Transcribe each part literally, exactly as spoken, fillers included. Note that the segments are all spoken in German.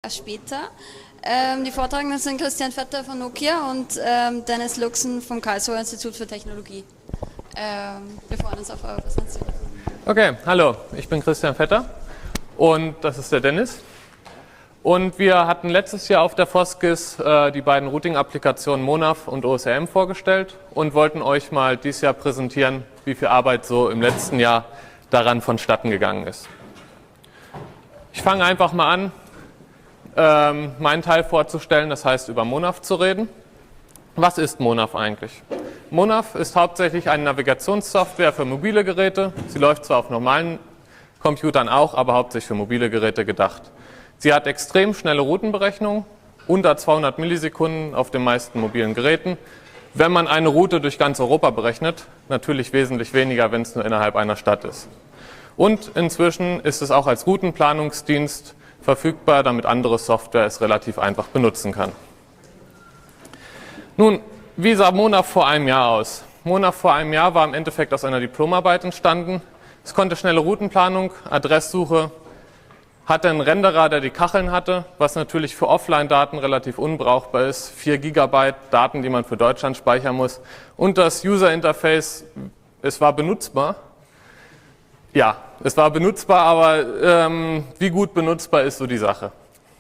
etwas später. Ähm, die Vortragenden sind Christian Vetter von Nokia und ähm, Dennis Luxen vom Karlsruher Institut für Technologie. Ähm, wir freuen uns auf eure Präsentation. Okay, hallo, ich bin Christian Vetter und das ist der Dennis. Und wir hatten letztes Jahr auf der Foskis äh, die beiden Routing-Applikationen Monav und O S R M vorgestellt und wollten euch mal dieses Jahr präsentieren, wie viel Arbeit so im letzten Jahr daran vonstatten gegangen ist. Ich fange einfach mal an, ähm, meinen Teil vorzustellen, das heißt über Monav zu reden. Was ist Monav eigentlich? Monav ist hauptsächlich eine Navigationssoftware für mobile Geräte. Sie läuft zwar auf normalen Computern auch, aber hauptsächlich für mobile Geräte gedacht. Sie hat extrem schnelle Routenberechnung, unter zweihundert Millisekunden auf den meisten mobilen Geräten. Wenn man eine Route durch ganz Europa berechnet, natürlich wesentlich weniger, wenn es nur innerhalb einer Stadt ist. Und inzwischen ist es auch als Routenplanungsdienst verfügbar, damit andere Software es relativ einfach benutzen kann. Nun, wie sah Monav vor einem Jahr aus? Monav vor einem Jahr war im Endeffekt aus einer Diplomarbeit entstanden. Es konnte schnelle Routenplanung, Adresssuche, hatte einen Renderer, der die Kacheln hatte, was natürlich für Offline-Daten relativ unbrauchbar ist. vier Gigabyte Daten, die man für Deutschland speichern muss. Und das User-Interface, es war benutzbar. Ja, es war benutzbar, aber ähm, wie gut benutzbar ist so die Sache.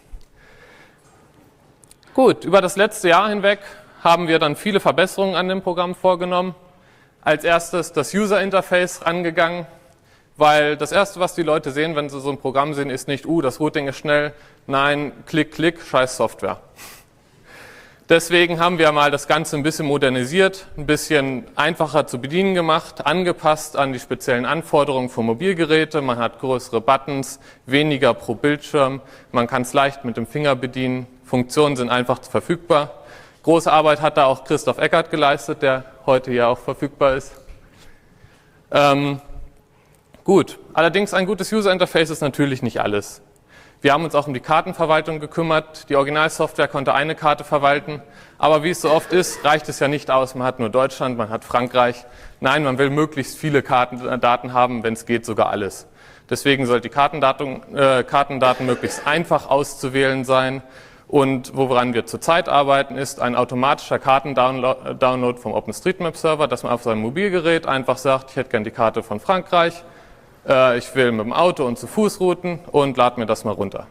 Gut, über das letzte Jahr hinweg haben wir dann viele Verbesserungen an dem Programm vorgenommen. Als erstes das User-Interface angegangen. Weil das Erste, was die Leute sehen, wenn sie so ein Programm sehen, ist nicht, uh, das Routing ist schnell, nein, klick, klick, scheiß Software. Deswegen haben wir mal das Ganze ein bisschen modernisiert, ein bisschen einfacher zu bedienen gemacht, angepasst an die speziellen Anforderungen für Mobilgeräte. Man hat größere Buttons, weniger pro Bildschirm, man kann es leicht mit dem Finger bedienen, Funktionen sind einfach verfügbar. Große Arbeit hat da auch Christoph Eckert geleistet, der heute hier auch verfügbar ist. Ähm, Gut, allerdings ein gutes User-Interface ist natürlich nicht alles. Wir haben uns auch um die Kartenverwaltung gekümmert. Die Originalsoftware konnte eine Karte verwalten. Aber wie es so oft ist, reicht es ja nicht aus. Man hat nur Deutschland, man hat Frankreich. Nein, man will möglichst viele Karten, Daten haben, wenn es geht, sogar alles. Deswegen sollte die Kartendaten, äh, Kartendaten möglichst einfach auszuwählen sein. Und woran wir zurzeit arbeiten, ist ein automatischer Kartendownload vom OpenStreetMap-Server, dass man auf seinem Mobilgerät einfach sagt, ich hätte gerne die Karte von Frankreich. Ich will mit dem Auto und zu Fuß routen und lade mir das mal runter.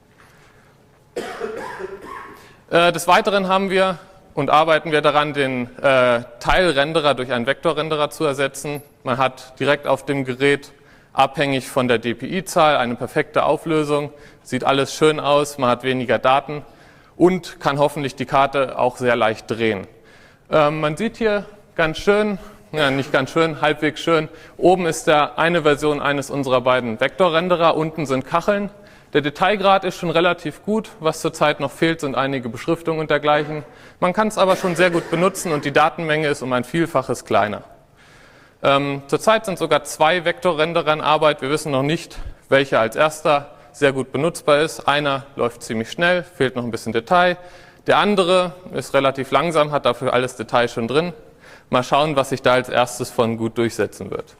Des Weiteren haben wir und arbeiten wir daran, den Teilrenderer durch einen Vektorrenderer zu ersetzen. Man hat direkt auf dem Gerät, abhängig von der D P I-Zahl, eine perfekte Auflösung. Sieht alles schön aus, man hat weniger Daten und kann hoffentlich die Karte auch sehr leicht drehen. Man sieht hier ganz schön, ja, nicht ganz schön, halbwegs schön. Oben ist der eine Version eines unserer beiden Vektorrenderer, unten sind Kacheln. Der Detailgrad ist schon relativ gut. Was zurzeit noch fehlt, sind einige Beschriftungen und dergleichen. Man kann es aber schon sehr gut benutzen und die Datenmenge ist um ein Vielfaches kleiner. Ähm, zurzeit sind sogar zwei Vektorrenderer in Arbeit. Wir wissen noch nicht, welcher als erster sehr gut benutzbar ist. Einer läuft ziemlich schnell, fehlt noch ein bisschen Detail. Der andere ist relativ langsam, hat dafür alles Detail schon drin. Mal schauen, was sich da als erstes von gut durchsetzen wird.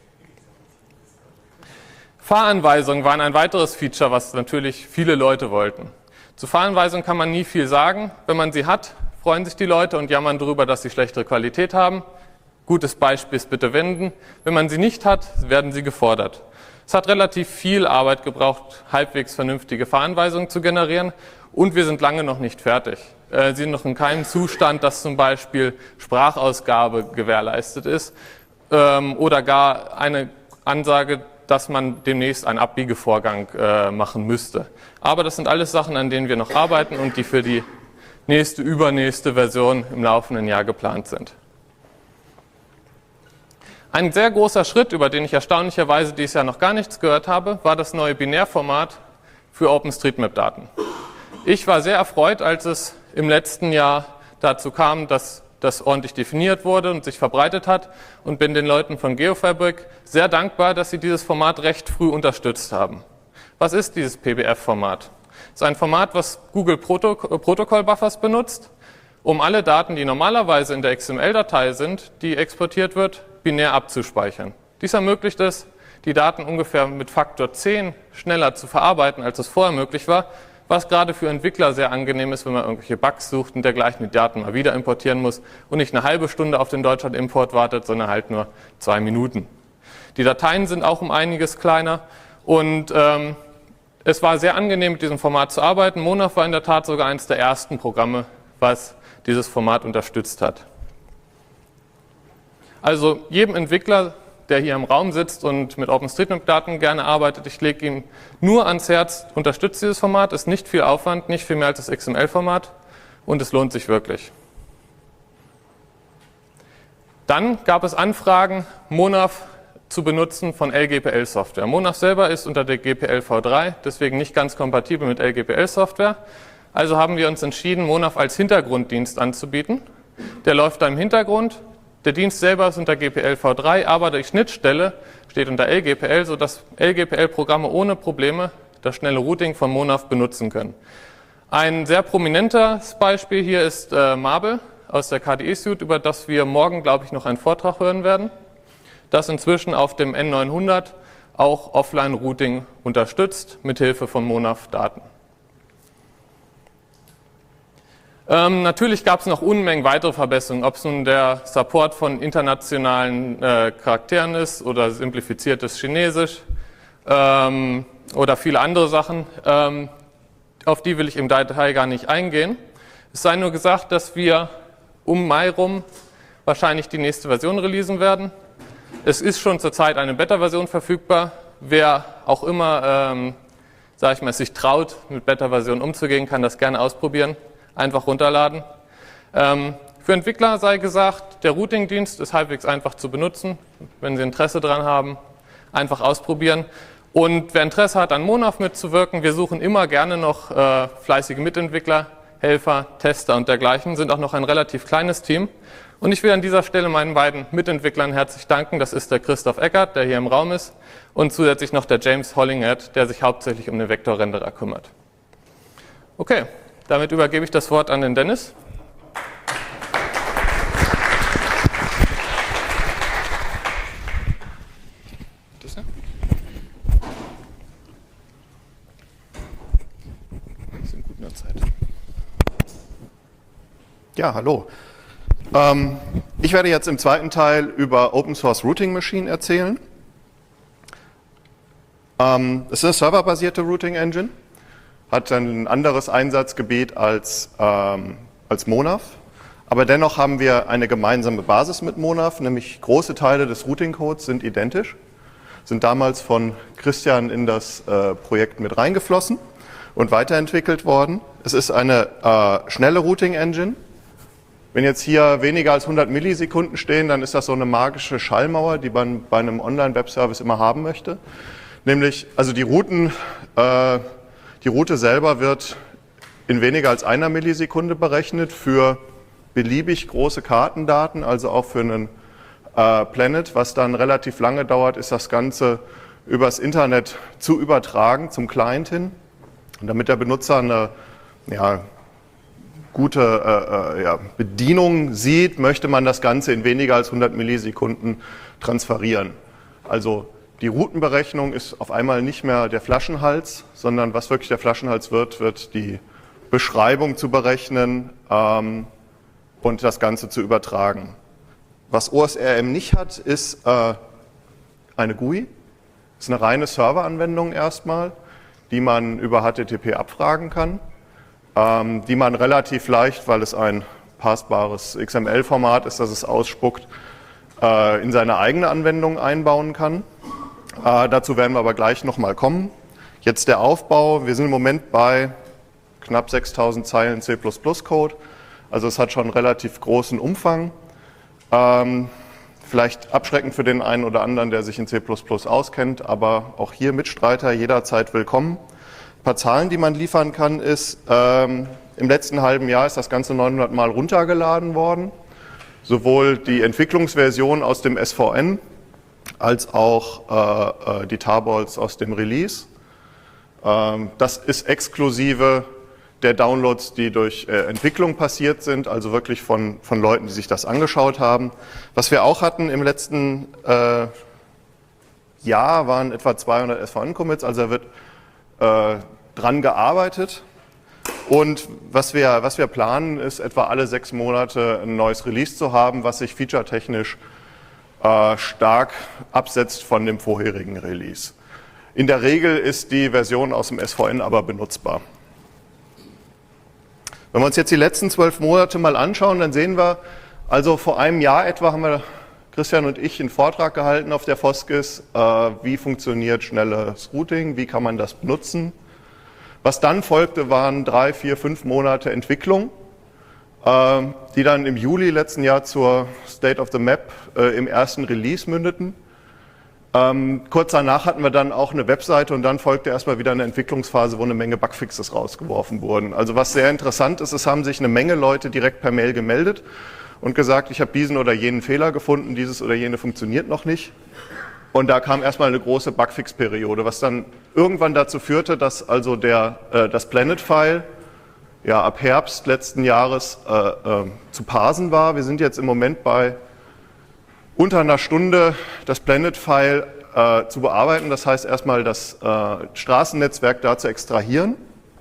Fahranweisungen waren ein weiteres Feature, was natürlich viele Leute wollten. Zu Fahranweisungen kann man nie viel sagen. Wenn man sie hat, freuen sich die Leute und jammern darüber, dass sie schlechtere Qualität haben. Gutes Beispiel ist bitte wenden. Wenn man sie nicht hat, werden sie gefordert. Es hat relativ viel Arbeit gebraucht, halbwegs vernünftige Fahranweisungen zu generieren. Und wir sind lange noch nicht fertig. Sie sind noch in keinem Zustand, dass zum Beispiel Sprachausgabe gewährleistet ist ähm, oder gar eine Ansage, dass man demnächst einen Abbiegevorgang äh, machen müsste. Aber das sind alles Sachen, an denen wir noch arbeiten und die für die nächste, übernächste Version im laufenden Jahr geplant sind. Ein sehr großer Schritt, über den ich erstaunlicherweise dieses Jahr noch gar nichts gehört habe, war das neue Binärformat für OpenStreetMap-Daten. Ich war sehr erfreut, als es im letzten Jahr dazu kam, dass das ordentlich definiert wurde und sich verbreitet hat und bin den Leuten von GeoFabric sehr dankbar, dass sie dieses Format recht früh unterstützt haben. Was ist dieses P B F-Format? Es ist ein Format, was Google Protocol Buffers benutzt, um alle Daten, die normalerweise in der X M L-Datei sind, die exportiert wird, binär abzuspeichern. Dies ermöglicht es, die Daten ungefähr mit Faktor zehn schneller zu verarbeiten, als es vorher möglich war, was gerade für Entwickler sehr angenehm ist, wenn man irgendwelche Bugs sucht und dergleichen die Daten mal wieder importieren muss und nicht eine halbe Stunde auf den Deutschland-Import wartet, sondern halt nur zwei Minuten. Die Dateien sind auch um einiges kleiner und ähm, es war sehr angenehm, mit diesem Format zu arbeiten. Monaf war in der Tat sogar eines der ersten Programme, was dieses Format unterstützt hat. Also jedem Entwickler, der hier im Raum sitzt und mit OpenStreetMap-Daten gerne arbeitet, ich lege ihm nur ans Herz, unterstützt dieses Format, ist nicht viel Aufwand, nicht viel mehr als das X M L-Format und es lohnt sich wirklich. Dann gab es Anfragen, Monaf zu benutzen von L G P L-Software. Monaf selber ist unter der G P L v drei, deswegen nicht ganz kompatibel mit L G P L-Software. Also haben wir uns entschieden, Monaf als Hintergrunddienst anzubieten. Der läuft da im Hintergrund. Der Dienst selber ist unter G P L v drei, aber die Schnittstelle steht unter L G P L, sodass L G P L-Programme ohne Probleme das schnelle Routing von Monaf benutzen können. Ein sehr prominentes Beispiel hier ist äh, Marble aus der K D E-Suite, über das wir morgen, glaube ich, noch einen Vortrag hören werden, das inzwischen auf dem N neunhundert auch Offline-Routing unterstützt, mithilfe von Monaf-Daten. Ähm, natürlich gab es noch Unmengen weitere Verbesserungen, ob es nun der Support von internationalen äh, Charakteren ist oder simplifiziertes Chinesisch ähm, oder viele andere Sachen, ähm, auf die will ich im Detail gar nicht eingehen. Es sei nur gesagt, dass wir um Mai rum wahrscheinlich die nächste Version releasen werden. Es ist schon zurzeit eine Beta-Version verfügbar. Wer auch immer, ähm, sag ich mal, sich traut, mit Beta-Versionen umzugehen, kann das gerne ausprobieren. Einfach runterladen. Ähm, für Entwickler sei gesagt, der Routing-Dienst ist halbwegs einfach zu benutzen. Wenn Sie Interesse daran haben, einfach ausprobieren. Und wer Interesse hat, an Monaf mitzuwirken, wir suchen immer gerne noch äh, fleißige Mitentwickler, Helfer, Tester und dergleichen. Sind auch noch ein relativ kleines Team. Und ich will an dieser Stelle meinen beiden Mitentwicklern herzlich danken. Das ist der Christoph Eckert, der hier im Raum ist, und zusätzlich noch der James Hollinghead, der sich hauptsächlich um den Vektorrenderer kümmert. Okay. Damit übergebe ich das Wort an den Dennis. Das ja? Wir sind gut in der Zeit. Ja, hallo. Ähm, ich werde jetzt im zweiten Teil über Open Source Routing Machine erzählen. Ähm, es ist eine serverbasierte Routing Engine. Hat ein anderes Einsatzgebiet als, ähm, als Monaf. Aber dennoch haben wir eine gemeinsame Basis mit Monaf, nämlich große Teile des Routing-Codes sind identisch, sind damals von Christian in das äh, Projekt mit reingeflossen und weiterentwickelt worden. Es ist eine äh, schnelle Routing-Engine. Wenn jetzt hier weniger als hundert Millisekunden stehen, dann ist das so eine magische Schallmauer, die man bei einem Online-Web-Service immer haben möchte. Nämlich, also die Routen... Äh, Die Route selber wird in weniger als einer Millisekunde berechnet für beliebig große Kartendaten, also auch für einen äh, Planet. Was dann relativ lange dauert, ist das Ganze übers Internet zu übertragen zum Client hin. Und damit der Benutzer eine ja, gute äh, äh, ja, Bedienung sieht, möchte man das Ganze in weniger als hundert Millisekunden transferieren. Also die Routenberechnung ist auf einmal nicht mehr der Flaschenhals, sondern was wirklich der Flaschenhals wird, wird die Beschreibung zu berechnen ähm, und das Ganze zu übertragen. Was O S R M nicht hat, ist äh, eine G U I. Das ist eine reine Serveranwendung erstmal, die man über H T T P abfragen kann, ähm, die man relativ leicht, weil es ein passbares X M L-Format ist, das es ausspuckt, äh, in seine eigene Anwendung einbauen kann. Äh, dazu werden wir aber gleich nochmal kommen. Jetzt der Aufbau. Wir sind im Moment bei knapp sechstausend Zeilen C plus plus Code. Also es hat schon einen relativ großen Umfang. Ähm, vielleicht abschreckend für den einen oder anderen, der sich in C plus plus auskennt, aber auch hier Mitstreiter jederzeit willkommen. Ein paar Zahlen, die man liefern kann, ist, ähm, im letzten halben Jahr ist das Ganze neunhundert Mal runtergeladen worden. Sowohl die Entwicklungsversion aus dem S V N, als auch äh, die Tarballs aus dem Release. Ähm, das ist exklusive der Downloads, die durch äh, Entwicklung passiert sind, also wirklich von, von Leuten, die sich das angeschaut haben. Was wir auch hatten im letzten äh, Jahr, waren etwa zweihundert S V N-Commits, also da wird äh, dran gearbeitet. Und was wir, was wir planen, ist etwa alle sechs Monate ein neues Release zu haben, was sich featuretechnisch äh, stark absetzt von dem vorherigen Release. In der Regel ist die Version aus dem S V N aber benutzbar. Wenn wir uns jetzt die letzten zwölf Monate mal anschauen, dann sehen wir, also vor einem Jahr etwa haben wir, Christian und ich, einen Vortrag gehalten auf der Foskis, äh, wie funktioniert schnelles Routing, wie kann man das benutzen. Was dann folgte, waren drei, vier, fünf Monate Entwicklung, äh, die dann im Juli letzten Jahr zur State of the Map äh, im ersten Release mündeten. Ähm, kurz danach hatten wir dann auch eine Webseite und dann folgte erstmal wieder eine Entwicklungsphase, wo eine Menge Bugfixes rausgeworfen wurden. Also was sehr interessant ist, es haben sich eine Menge Leute direkt per Mail gemeldet und gesagt, ich habe diesen oder jenen Fehler gefunden, dieses oder jene funktioniert noch nicht. Und da kam erstmal eine große Bugfix-Periode, was dann irgendwann dazu führte, dass also der, äh, das Planet-File ja, ab Herbst letzten Jahres äh, äh, zu parsen war. Wir sind jetzt im Moment bei unter einer Stunde das Planet-File äh, zu bearbeiten, das heißt erstmal das äh, Straßennetzwerk da zu extrahieren,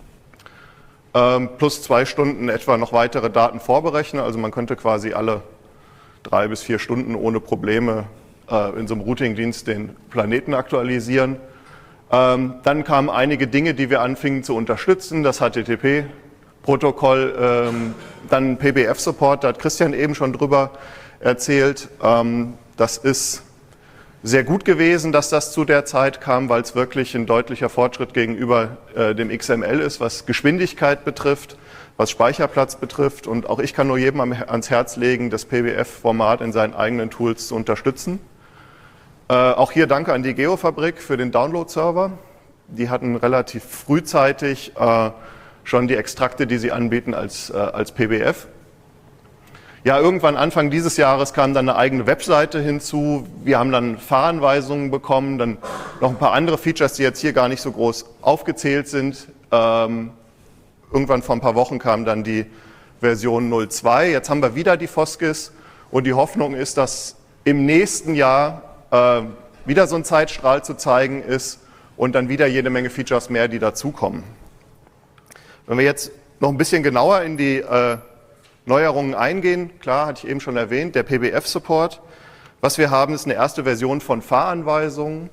ähm, plus zwei Stunden etwa noch weitere Daten vorberechnen, also man könnte quasi alle drei bis vier Stunden ohne Probleme äh, in so einem Routing-Dienst den Planeten aktualisieren. Ähm, dann kamen einige Dinge, die wir anfingen zu unterstützen, das H T T P-Protokoll, ähm, dann P B F-Support, da hat Christian eben schon drüber erzählt. Das ist sehr gut gewesen, dass das zu der Zeit kam, weil es wirklich ein deutlicher Fortschritt gegenüber dem X M L ist, was Geschwindigkeit betrifft, was Speicherplatz betrifft. Und auch ich kann nur jedem ans Herz legen, das P B F-Format in seinen eigenen Tools zu unterstützen. Auch hier danke an die Geofabrik für den Download-Server. Die hatten relativ frühzeitig schon die Extrakte, die sie anbieten, als, als P B F. Ja, irgendwann Anfang dieses Jahres kam dann eine eigene Webseite hinzu. Wir haben dann Fahranweisungen bekommen, dann noch ein paar andere Features, die jetzt hier gar nicht so groß aufgezählt sind. Ähm, irgendwann vor ein paar Wochen kam dann die Version null Punkt zwei. Jetzt haben wir wieder die Foskis und die Hoffnung ist, dass im nächsten Jahr äh, wieder so ein Zeitstrahl zu zeigen ist und dann wieder jede Menge Features mehr, die dazukommen. Wenn wir jetzt noch ein bisschen genauer in die äh, Neuerungen eingehen, klar, hatte ich eben schon erwähnt, der P B F-Support. Was wir haben, ist eine erste Version von Fahranweisungen,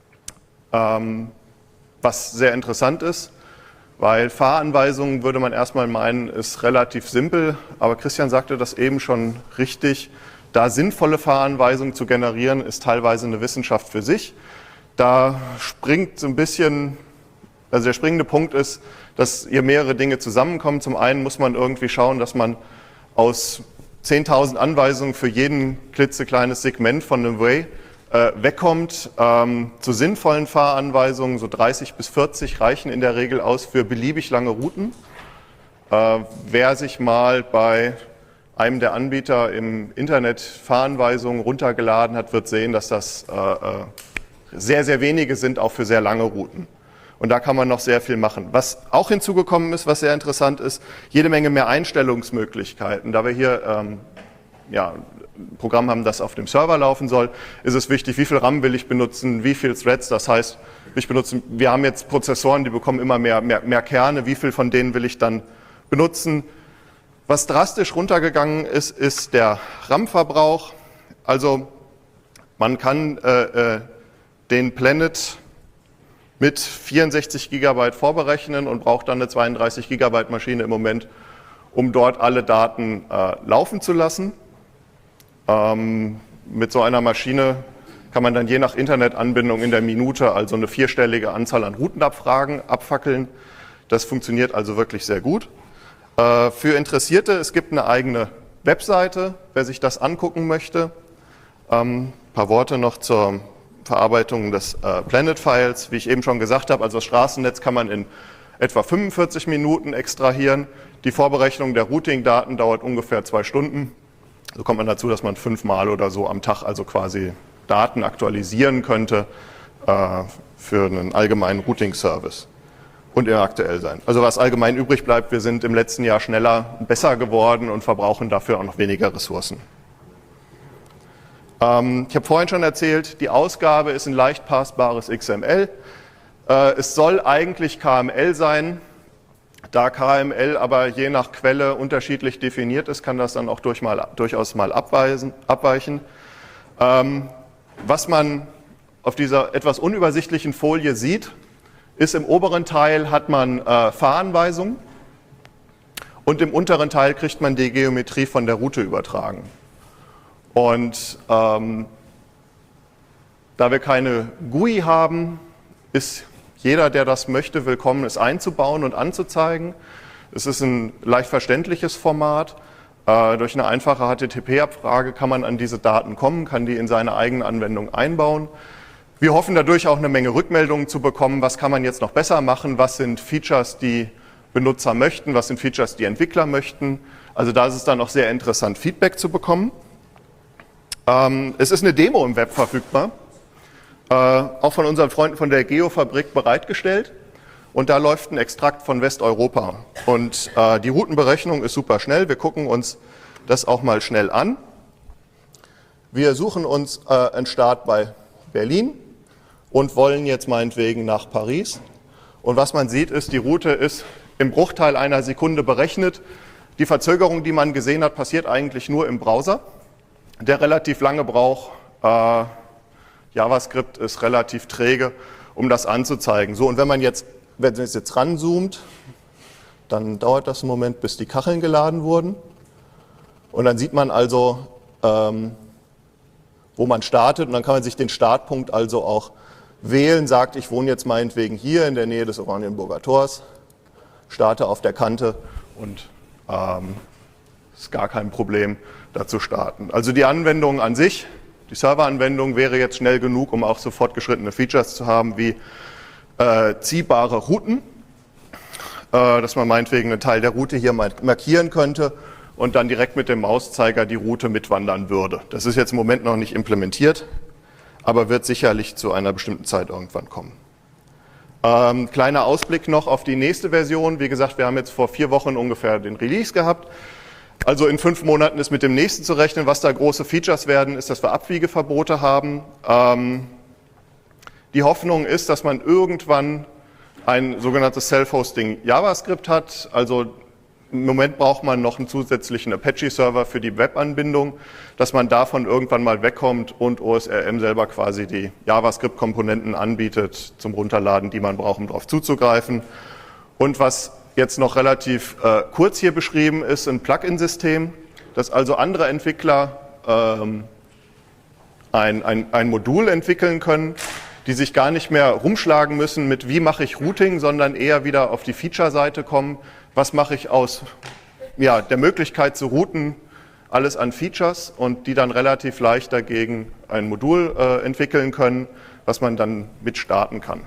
ähm, was sehr interessant ist, weil Fahranweisungen, würde man erstmal meinen, ist relativ simpel, aber Christian sagte das eben schon richtig, da sinnvolle Fahranweisungen zu generieren, ist teilweise eine Wissenschaft für sich. Da springt so ein bisschen, also der springende Punkt ist, dass hier mehrere Dinge zusammenkommen. Zum einen muss man irgendwie schauen, dass man aus zehntausend Anweisungen für jeden klitzekleines Segment von einem Way äh, wegkommt. Ähm, zu sinnvollen Fahranweisungen, so dreißig bis vierzig reichen in der Regel aus für beliebig lange Routen. Äh, wer sich mal bei einem der Anbieter im Internet Fahranweisungen runtergeladen hat, wird sehen, dass das äh, sehr, sehr wenige sind, auch für sehr lange Routen. Und da kann man noch sehr viel machen. Was auch hinzugekommen ist, was sehr interessant ist, jede Menge mehr Einstellungsmöglichkeiten. Da wir hier ähm, ja, ein Programm haben, das auf dem Server laufen soll, ist es wichtig, wie viel RAM will ich benutzen, wie viel Threads. Das heißt, ich benutze, wir haben jetzt Prozessoren, die bekommen immer mehr, mehr, mehr Kerne. Wie viel von denen will ich dann benutzen? Was drastisch runtergegangen ist, ist der RAM-Verbrauch. Also man kann äh, äh, den Planet mit vierundsechzig Gigabyte vorberechnen und braucht dann eine zweiunddreißig Gigabyte Maschine im Moment, um dort alle Daten äh, laufen zu lassen. Ähm, mit so einer Maschine kann man dann je nach Internetanbindung in der Minute also eine vierstellige Anzahl an Routenabfragen abfackeln. Das funktioniert also wirklich sehr gut. Äh, für Interessierte, es gibt eine eigene Webseite, wer sich das angucken möchte. Ähm, ein paar Worte noch zur Verarbeitung des äh, Planet-Files. Wie ich eben schon gesagt habe, also das Straßennetz kann man in etwa fünfundvierzig Minuten extrahieren. Die Vorberechnung der Routing-Daten dauert ungefähr zwei Stunden. So kommt man dazu, dass man fünfmal oder so am Tag also quasi Daten aktualisieren könnte äh, für einen allgemeinen Routing-Service und immer aktuell sein. Also was allgemein übrig bleibt, wir sind im letzten Jahr schneller, besser geworden und verbrauchen dafür auch noch weniger Ressourcen. Ähm, ich habe vorhin schon erzählt, die Ausgabe ist ein leicht parsbares X M L. Äh, es soll eigentlich K M L sein. Da K M L aber je nach Quelle unterschiedlich definiert ist, kann das dann auch durch mal, durchaus mal abweisen, abweichen. Ähm, was man auf dieser etwas unübersichtlichen Folie sieht, ist, im oberen Teil hat man äh, Fahranweisungen und im unteren Teil kriegt man die Geometrie von der Route übertragen. Und ähm, da wir keine G U I haben, ist jeder, der das möchte, willkommen, es einzubauen und anzuzeigen. Es ist ein leicht verständliches Format. Äh, durch eine einfache H T T P-Abfrage kann man an diese Daten kommen, kann die in seine eigene Anwendung einbauen. Wir hoffen dadurch auch eine Menge Rückmeldungen zu bekommen, was kann man jetzt noch besser machen, was sind Features, die Benutzer möchten, was sind Features, die Entwickler möchten. Also da ist es dann auch sehr interessant, Feedback zu bekommen. Ähm, es ist eine Demo im Web verfügbar. Äh, auch von unseren Freunden von der Geofabrik bereitgestellt. Und da läuft ein Extrakt von Westeuropa. Und äh, die Routenberechnung ist super schnell. Wir gucken uns das auch mal schnell an. Wir suchen uns äh, einen Start bei Berlin und wollen jetzt meinetwegen nach Paris. Und was man sieht, ist, die Route ist im Bruchteil einer Sekunde berechnet. Die Verzögerung, die man gesehen hat, passiert eigentlich nur im Browser, der relativ lange braucht. Äh, JavaScript ist relativ träge, um das anzuzeigen. So, und wenn man jetzt, wenn es jetzt ranzoomt, dann dauert das einen Moment, bis die Kacheln geladen wurden. Und dann sieht man also, ähm, wo man startet. Und dann kann man sich den Startpunkt also auch wählen, sagt, ich wohne jetzt meinetwegen hier in der Nähe des Oranienburger Tors, starte auf der Kante und ähm, ist gar kein Problem, da zu starten. Also die Anwendung an sich, die Serveranwendung wäre jetzt schnell genug, um auch sofort geschrittene Features zu haben, wie äh, ziehbare Routen, äh, dass man meinetwegen einen Teil der Route hier markieren könnte und dann direkt mit dem Mauszeiger die Route mitwandern würde. Das ist jetzt im Moment noch nicht implementiert, aber wird sicherlich zu einer bestimmten Zeit irgendwann kommen. Ähm, kleiner Ausblick noch auf die nächste Version. Wie gesagt, wir haben jetzt vor vier Wochen ungefähr den Release gehabt. Also in fünf Monaten ist mit dem nächsten zu rechnen. Was da große Features werden, ist, dass wir Abwiegeverbote haben. Ähm, die Hoffnung ist, dass man irgendwann ein sogenanntes Self-Hosting JavaScript hat. Also im Moment braucht man noch einen zusätzlichen Apache-Server für die Webanbindung, dass man davon irgendwann mal wegkommt und O S R M selber quasi die JavaScript-Komponenten anbietet zum Runterladen, die man braucht, um darauf zuzugreifen. Und was jetzt noch relativ äh, kurz hier beschrieben ist, ein Plugin-System, dass also andere Entwickler ähm, ein, ein, ein Modul entwickeln können, die sich gar nicht mehr rumschlagen müssen mit wie mache ich Routing, sondern eher wieder auf die Feature-Seite kommen, was mache ich aus ja, der Möglichkeit zu routen, alles an Features und die dann relativ leicht dagegen ein Modul äh, entwickeln können, was man dann mit starten kann.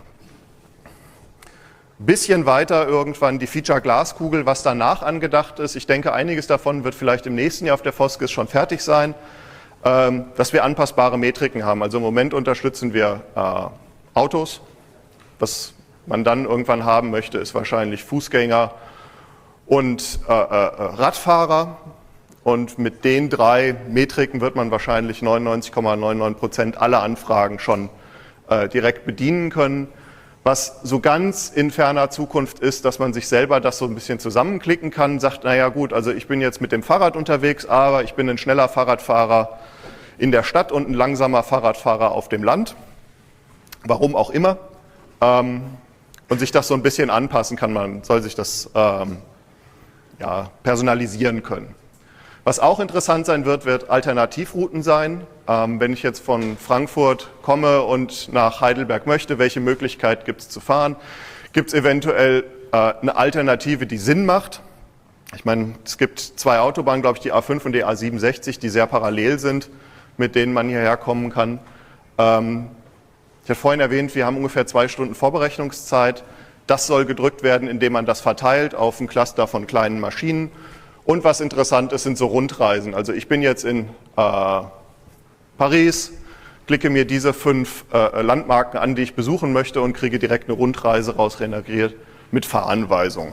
Bisschen weiter irgendwann die Feature-Glaskugel, was danach angedacht ist. Ich denke, einiges davon wird vielleicht im nächsten Jahr auf der Foskis schon fertig sein, ähm, dass wir anpassbare Metriken haben. Also im Moment unterstützen wir äh, Autos. Was man dann irgendwann haben möchte, ist wahrscheinlich Fußgänger und äh, äh, Radfahrer. Und mit den drei Metriken wird man wahrscheinlich neunundneunzig Komma neunundneunzig Prozent aller Anfragen schon äh, direkt bedienen können. Was so ganz in ferner Zukunft ist, dass man sich selber das so ein bisschen zusammenklicken kann, sagt, naja gut, also ich bin jetzt mit dem Fahrrad unterwegs, aber ich bin ein schneller Fahrradfahrer in der Stadt und ein langsamer Fahrradfahrer auf dem Land, warum auch immer. Ähm, und sich das so ein bisschen anpassen kann, man soll sich das ähm, ja, personalisieren können. Was auch interessant sein wird, wird Alternativrouten sein. Ähm, wenn ich jetzt von Frankfurt komme und nach Heidelberg möchte, welche Möglichkeit gibt es zu fahren? Gibt es eventuell äh, eine Alternative, die Sinn macht? Ich meine, es gibt zwei Autobahnen, glaube ich, die A fünf und die A siebenundsechzig, die sehr parallel sind, mit denen man hierher kommen kann. Ähm, ich hatte vorhin erwähnt, wir haben ungefähr zwei Stunden Vorberechnungszeit. Das soll gedrückt werden, indem man das verteilt auf ein Cluster von kleinen Maschinen. Und was interessant ist, sind so Rundreisen. Also ich bin jetzt in äh, Paris, klicke mir diese fünf äh, Landmarken an, die ich besuchen möchte und kriege direkt eine Rundreise raus generiert mit Fahranweisung.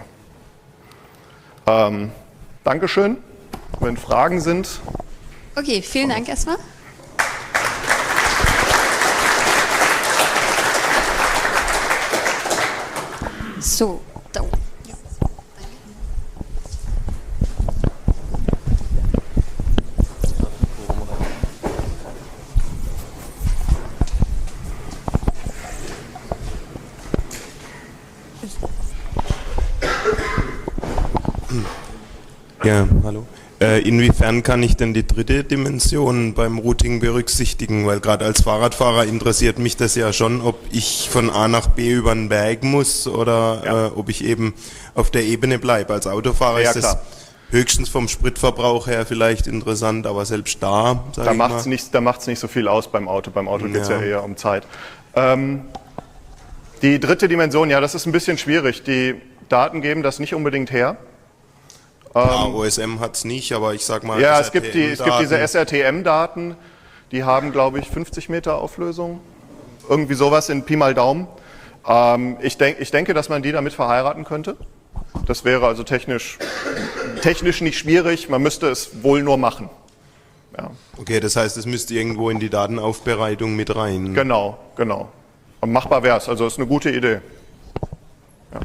Ähm, Dankeschön. Wenn Fragen sind. Okay, vielen Dank erstmal. So, da oben. Ja. Ja, hallo. Äh, inwiefern kann ich denn die dritte Dimension beim Routing berücksichtigen? Weil gerade als Fahrradfahrer interessiert mich das ja schon, ob ich von A nach B über den Berg muss oder ja. äh, ob ich eben auf der Ebene bleibe. Als Autofahrer ja, ist das höchstens vom Spritverbrauch her vielleicht interessant, aber selbst da, da macht es nicht, da macht's nicht so viel aus beim Auto. Beim Auto geht es ja. ja eher um Zeit. Ähm, die dritte Dimension, ja, das ist ein bisschen schwierig. Die Daten geben das nicht unbedingt her. Ja, O S M hat es nicht, aber ich sag mal... Ja, es gibt, die, es gibt diese S R T M-Daten, die haben, glaube ich, fünfzig Meter Auflösung. Irgendwie sowas in Pi mal Daumen. Ähm, ich, denk, ich denke, dass man die damit verheiraten könnte. Das wäre also technisch, technisch nicht schwierig, man müsste es wohl nur machen. Ja. Okay, das heißt, es müsste irgendwo in die Datenaufbereitung mit rein. Genau, genau. Und machbar wäre es, also ist eine gute Idee. Ja.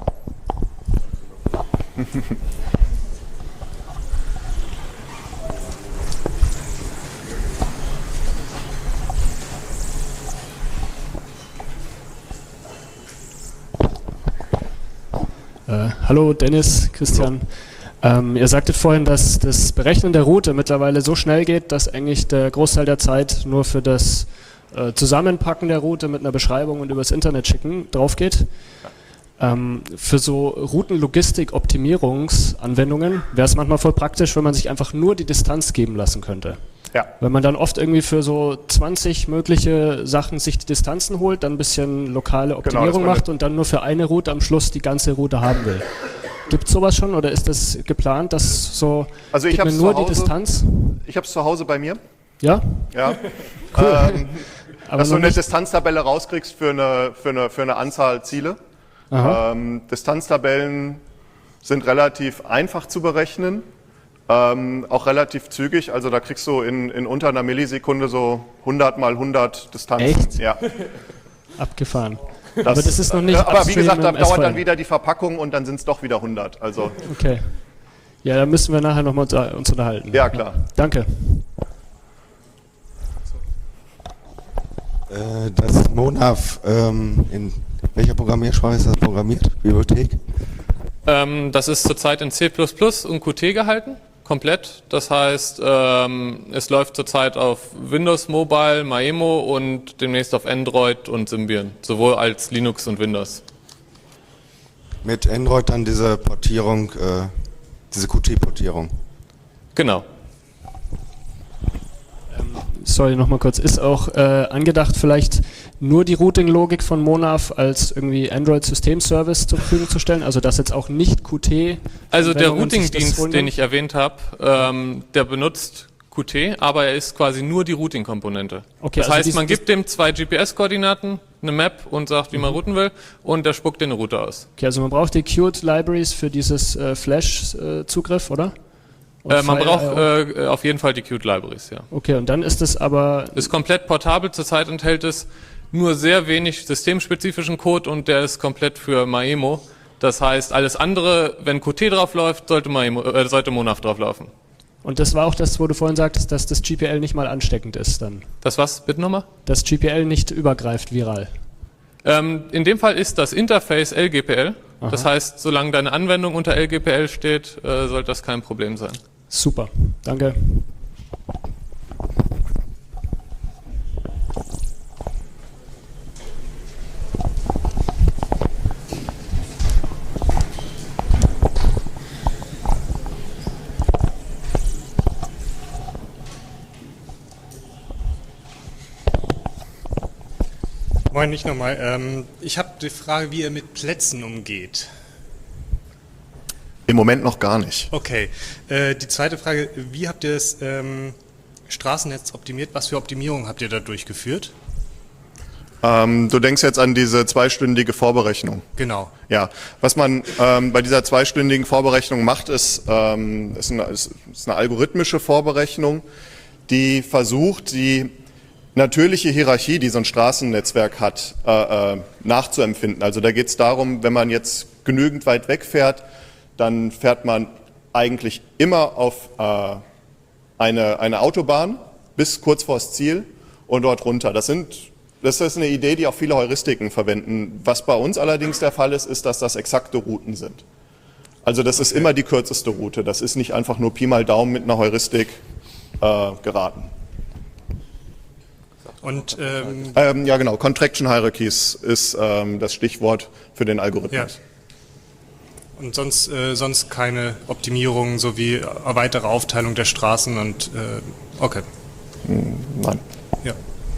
Äh, hallo Dennis, Christian. Ähm, ihr sagtet vorhin, dass das Berechnen der Route mittlerweile so schnell geht, dass eigentlich der Großteil der Zeit nur für das äh, Zusammenpacken der Route mit einer Beschreibung und übers Internet schicken drauf geht. Ähm, für so Routenlogistik-Optimierungsanwendungen wäre es manchmal voll praktisch, wenn man sich einfach nur die Distanz geben lassen könnte. Ja. Wenn man dann oft irgendwie für so zwanzig mögliche Sachen sich die Distanzen holt, dann ein bisschen lokale Optimierung genau, macht und dann nur für eine Route am Schluss die ganze Route haben will. Gibt es sowas schon oder ist das geplant, dass so also ich mir nur Hause, die Distanz? Ich habe es zu Hause bei mir. Ja? Ja. Cool. Ähm, dass du eine nicht? Distanztabelle rauskriegst für eine, für eine, für eine Anzahl Ziele. Ähm, Distanztabellen sind relativ einfach zu berechnen. Ähm, auch relativ zügig, also da kriegst du in, in unter einer Millisekunde so hundert mal hundert Distanzen. Echt? Ja. Abgefahren. Das, aber das ist noch nicht. Aber wie gesagt, da dauert dann wieder die Verpackung und dann sind es doch wieder hundert. Also. Okay. Ja, da müssen wir nachher nochmal uns unterhalten. Ja, klar. Danke. Äh, das MONAV, ähm, in welcher Programmiersprache ist das programmiert? Bibliothek? Ähm, das ist zurzeit in C plus plus und Qt gehalten. Komplett. Das heißt, ähm, es läuft zurzeit auf Windows Mobile, Maemo und demnächst auf Android und Symbian, sowohl als Linux und Windows. Mit Android dann diese Portierung, äh, diese Qt-Portierung. Genau. Ähm, sorry, nochmal kurz. Ist auch äh, angedacht, vielleicht nur die Routing-Logik von MONAV als irgendwie Android-System-Service zur Verfügung zu stellen? Also dass jetzt auch nicht Qt... Also der Routing-Dienst, den ich erwähnt habe, ähm, der benutzt Qt, aber er ist quasi nur die Routing-Komponente. Okay, das also heißt, man gibt dem zwei G P S-Koordinaten, eine Map und sagt, wie mhm. man routen will und der spuckt dir eine Route aus. Okay, also man braucht die Qt-Libraries für dieses äh, Flash-Zugriff, oder? Äh, man braucht äh, auf jeden Fall die Qt-Libraries, ja. Okay, und dann ist es aber... Ist komplett portabel, zurzeit enthält es nur sehr wenig systemspezifischen Code und der ist komplett für Maemo. Das heißt, alles andere, wenn Qt drauf läuft, sollte, Maemo, äh, sollte MONAV drauf laufen. Und das war auch das, wo du vorhin sagtest, dass das G P L nicht mal ansteckend ist dann? Das was? Bitte nochmal? Dass G P L nicht übergreift viral? Ähm, in dem Fall ist das Interface L G P L. Aha. Das heißt, solange deine Anwendung unter L G P L steht, äh, sollte das kein Problem sein. Super, danke. Moin, nicht nochmal. Ähm, ich habe die Frage, wie ihr mit Plätzen umgeht. Im Moment noch gar nicht. Okay. Äh, die zweite Frage, wie habt ihr das ähm, Straßennetz optimiert? Was für Optimierungen habt ihr da durchgeführt? Ähm, du denkst jetzt an diese zweistündige Vorberechnung. Genau. Ja, was man ähm, bei dieser zweistündigen Vorberechnung macht, ist, ähm, ist, eine, ist, ist eine algorithmische Vorberechnung, die versucht, die natürliche Hierarchie, die so ein Straßennetzwerk hat, äh, äh, nachzuempfinden. Also da geht es darum, wenn man jetzt genügend weit wegfährt, dann fährt man eigentlich immer auf äh, eine, eine Autobahn bis kurz vor das Ziel und dort runter. Das sind, das ist eine Idee, die auch viele Heuristiken verwenden. Was bei uns allerdings der Fall ist, ist, dass das exakte Routen sind. Also das ist immer die kürzeste Route. Das ist nicht einfach nur Pi mal Daumen mit einer Heuristik äh, geraten. Und ähm, Ähm, ja genau, Contraction Hierarchies ist ähm, das Stichwort für den Algorithmus. ja. Und sonst, äh, sonst keine Optimierung sowie weitere Aufteilung der Straßen und äh, okay. Nein. Ja.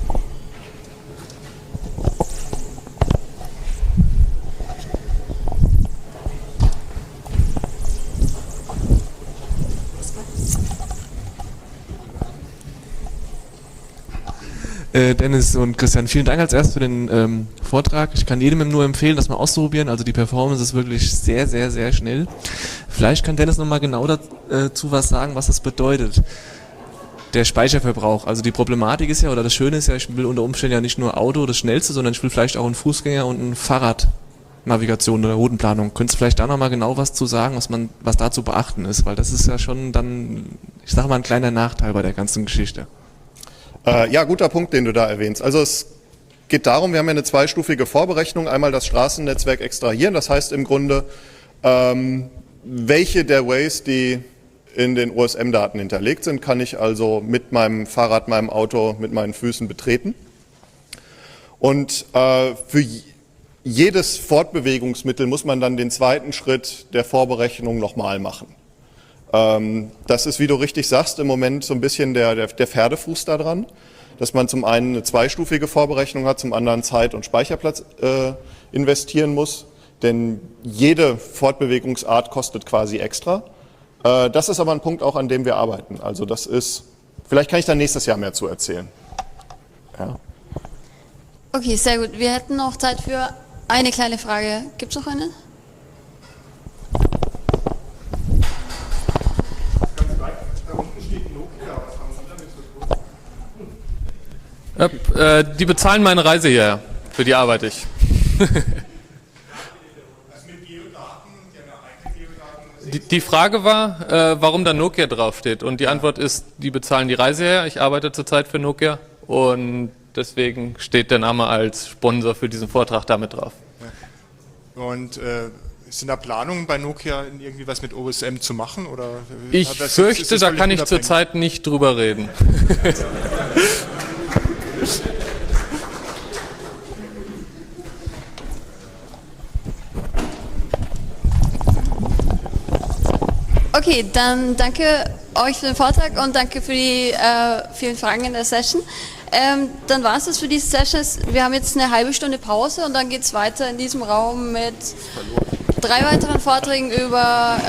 Äh, Dennis und Christian, vielen Dank als erstes für den ähm, Vortrag. Ich kann jedem nur empfehlen, das mal auszuprobieren. Also die Performance ist wirklich sehr, sehr, sehr schnell. Vielleicht kann Dennis nochmal genau dazu was sagen, was das bedeutet. Der Speicherverbrauch. Also die Problematik ist ja, oder das Schöne ist ja, ich will unter Umständen ja nicht nur Auto das Schnellste, sondern ich will vielleicht auch einen Fußgänger und ein Fahrradnavigation oder Routenplanung. Könntest du vielleicht da nochmal genau was zu sagen, was man, was da zu beachten ist? Weil das ist ja schon dann, ich sag mal, ein kleiner Nachteil bei der ganzen Geschichte. Äh, ja, guter Punkt, den du da erwähnst. Also es geht darum, wir haben ja eine zweistufige Vorberechnung, einmal das Straßennetzwerk extrahieren, das heißt im Grunde, ähm, welche der Ways, die in den O S M-Daten hinterlegt sind, kann ich also mit meinem Fahrrad, meinem Auto, mit meinen Füßen betreten. Und äh, für jedes Fortbewegungsmittel muss man dann den zweiten Schritt der Vorberechnung nochmal machen. Das ist, wie du richtig sagst, im Moment so ein bisschen der, der, der Pferdefuß da dran, dass man zum einen eine zweistufige Vorberechnung hat, zum anderen Zeit und Speicherplatz äh, investieren muss, denn jede Fortbewegungsart kostet quasi extra. Äh, das ist aber ein Punkt auch, an dem wir arbeiten. Also das ist, vielleicht kann ich dann nächstes Jahr mehr zu erzählen. Ja. Okay, sehr gut. Wir hätten noch Zeit für eine kleine Frage. Gibt es noch eine? Äh, die bezahlen meine Reise hierher. Für die arbeite ich. die, die Frage war, äh, warum da Nokia draufsteht. Und die Antwort ist, die bezahlen die Reise her. Ich arbeite zurzeit für Nokia. Und deswegen steht der Name als Sponsor für diesen Vortrag damit drauf. Und äh, sind da Planungen bei Nokia, irgendwie was mit O S M zu machen? Oder ich das, fürchte, da kann ich zurzeit nicht drüber reden. Okay, dann danke euch für den Vortrag und danke für die äh, vielen Fragen in der Session. Ähm, dann war es das für diese Session. Wir haben jetzt eine halbe Stunde Pause und dann geht es weiter in diesem Raum mit drei weiteren Vorträgen über